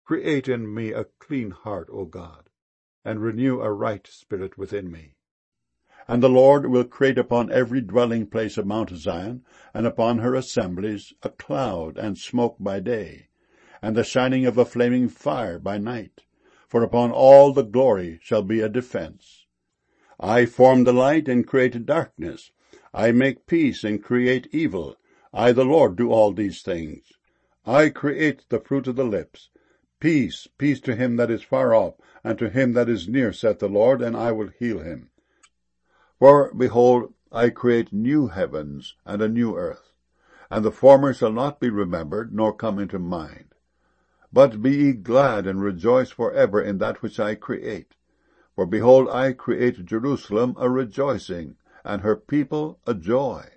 Create in me a clean heart, O God, and renew a right spirit within me. And the Lord will create upon every dwelling place of Mount Zion, and upon her assemblies, a cloud and smoke by day, and the shining of a flaming fire by night. For upon all the glory shall be a defense. I form the light and create darkness. I make peace and create evil. I, the Lord, do all these things. I create the fruit of the lips. Peace, peace to him that is far off, and to him that is near, saith the Lord, and I will heal him. For, behold, I create new heavens and a new earth, and the former shall not be remembered, nor come into mind. But be ye glad and rejoice for ever in that which I create. For behold, I create Jerusalem a rejoicing, and her people a joy.